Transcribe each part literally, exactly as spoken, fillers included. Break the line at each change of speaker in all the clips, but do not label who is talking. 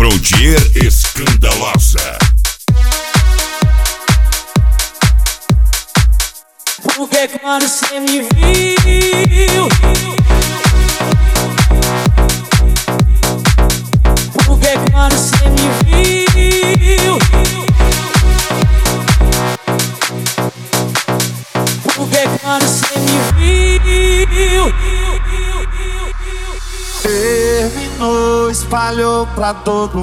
Frontier Escandalosa.
Porque quando cê me viu, porque quando cê me viu, porque quando cê me viu,
terminou, espalhou pra todo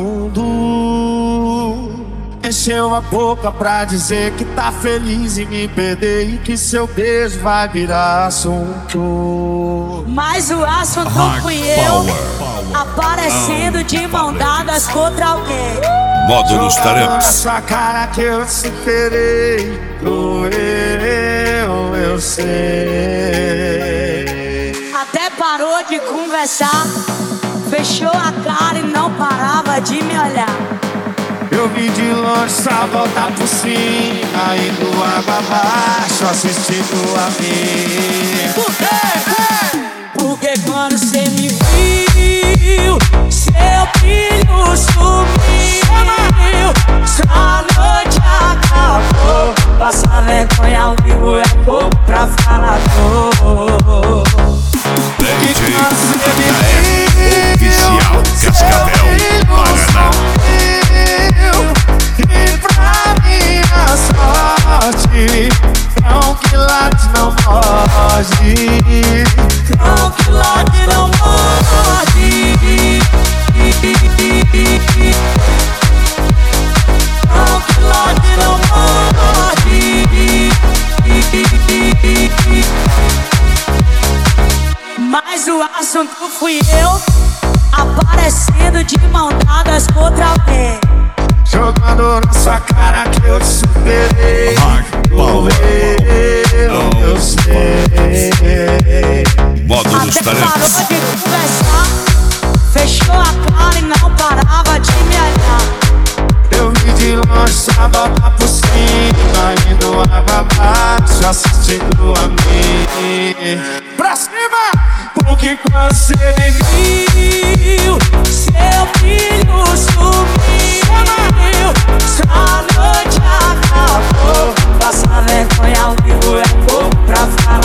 mundo. Encheu a boca pra dizer que tá feliz em me perder e que seu beijo vai virar assunto.
mas o assunto fui eu, aparecendo de mão dadas contra alguém.
Modo nos
Na
tarantes.
sua cara que eu superei, doeu, eu sei.
Até parou de conversar, fechou a cara e não parava de me olhar.
Eu vi de longe só voltar por cima, indo água abaixo, assistindo a mim.
Por quê? Porque quando cê me viu, seu brilho sumiu. Sua noite acabou, passar vergonha ao vivo é pouco pra falar dor.
D J Oficial Cascavel, Paraná.
E pra minha sorte, cão que late não morde.
Cão que late não morde. Cão que late não morde. Mas o assunto fui eu, aparecendo de mão dadas contra alguém.
Jogando na sua cara que eu te superei. Doeu, eu sei.
Modo nos
Até parou
tarantes.
de conversar, fechou a cara e não parava de me olhar.
Eu vi de longe só voltar por cima, indo água abaixo, assistindo a mim. Pra cima! Porque quando cê me viu,
Seu brilho sumiu. Sua noite acabou, passar vergonha ao vivo é pouco pra falar